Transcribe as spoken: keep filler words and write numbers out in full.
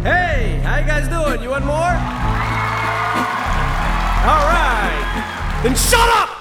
Hey, how you guys doing? You want more? All right. Then shut up!